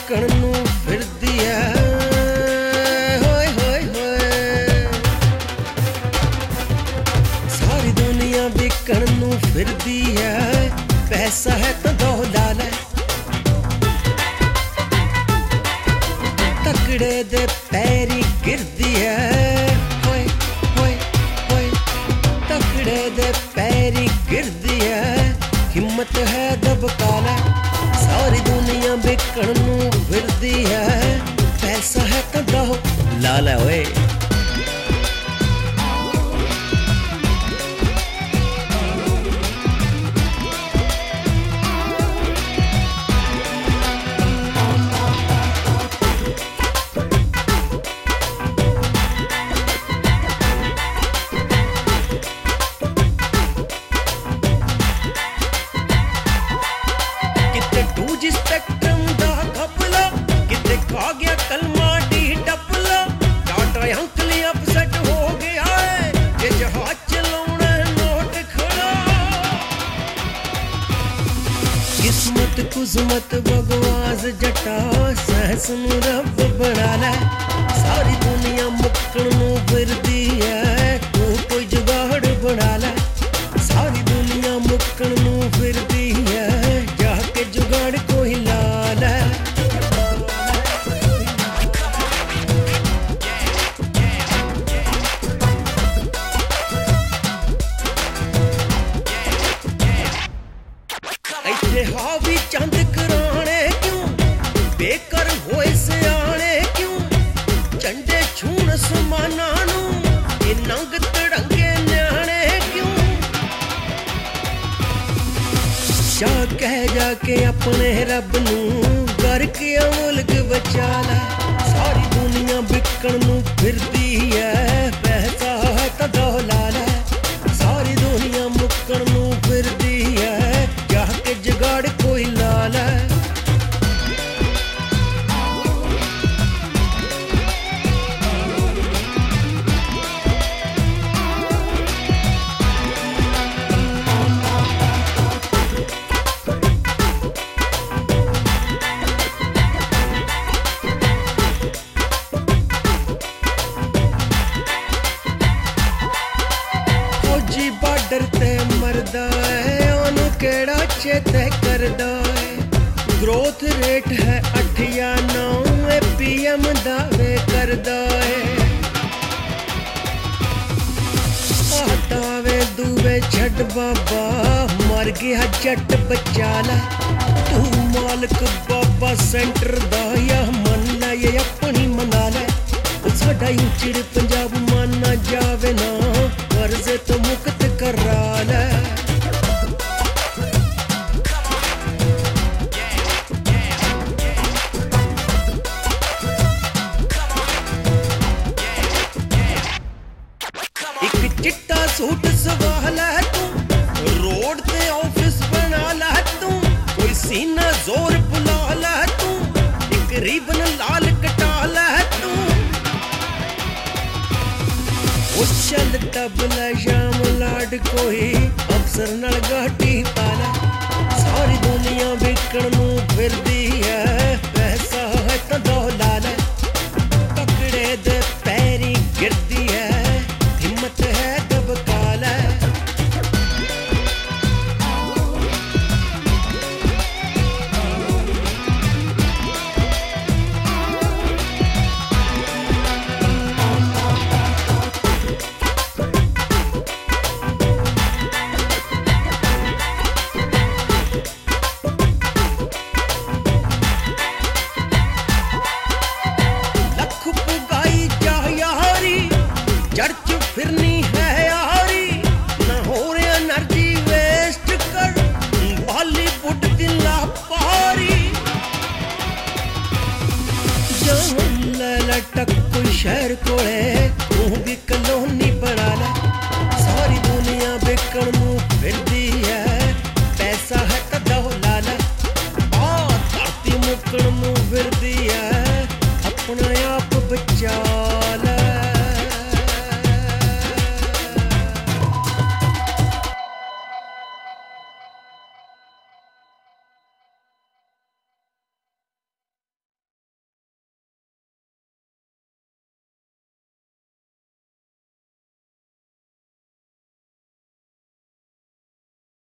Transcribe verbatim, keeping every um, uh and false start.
ਵਿਕਣ ਨੂੰ ਫਿਰਦੀ ਐ ਹੋਏ ਹੋਏ ਹੋਏ ਸਾਰੀ ਦੁਨੀਆ ਵਿਕਣ ਨੂੰ ਫਿਰਦੀ ਐ ਪੈਸਾ ਹੈ ਤਾਂ ਦੌਲਾ ਲੈ ਤਕੜੇ ਦੇ ਪੈਰੀ ਗਿਰਦੀ ਐ ਹੋਏ ਹੋਏ ਹੋਏ ਤਕੜੇ ਦੇ ਪੈਰੀ ਗਿਰਦੀ ਐ हिम्मत है दबका ले सारी दुनिया बिकण नूं फिरदी है पैसा है तो दो ला ले ओए स्पेक्ट्रम दा घपला किते खा गया कलमा डी डपला डाटा अंकली अपसेट हो गया है ये जहाज चलाउणा नोट खड़ा किस्मत कुजमत बगवास जटा सहस नूं रब बना ले सारी दुनिया मुक्कण नूं फिरदी है तू कोई जुगाड़ बना ले सारी दुनिया मुक्कण नूं फिरदी है जाके जुगाड़ कोई ला ले इत्थे हावी चंद कराने क्यों बेकर होए सियाने क्यों झंडे छूण समाना नूं ये नंग तड़ंगे न्याणे क्यों जा कह जाके अपने रब नूं करके मुल्क बचा ले सारी दुनिया बिकण नूं फिरदी है पैसा है तो दौला ले सारी दुनिया मुक्कण नूं फिरदी है जाके जुगाड़ कोई ला ले बार्डर ते मरदा है ओनू केड़ा चेते करदा है ग्रोथ रेट है अठ या नौ पी एम दावे करदा है आतावे दुवे छड़ बाबा मर गया जट बचा ले तू मालिक बाबा सेंटर दा या मन लै ये अपनी मना ले साडा उचड़ पंजाब माना जावे ना कर्जे तो मुक्त करा ले एक चिट्टा सूट सवा लै तू रोड ते ऑफिस बना लै तू कोई सीना जोर बुला लै तू एक रिबन लाल कटा लै तू चल तबला शाम लाड कोई अफसर नाल गाटी पाला सारी दुनिया बिकण नूं फिरदी है पैसा है तो दौला ले तकड़े दे पैरी गिरदी है हिम्मत है दबका ले फिरनी है यारी ना हो रे एनर्जी वेस्ट कर बॉलीवुड दी लापारी जान ले लटक कोई शहर कोले तू भी कलोनी बना ले सारी दुनिया बिकण नूं फिरदी है पैसा है तो दौला ले आ धरती मुकण नूं फिरदी है अपना आप बचा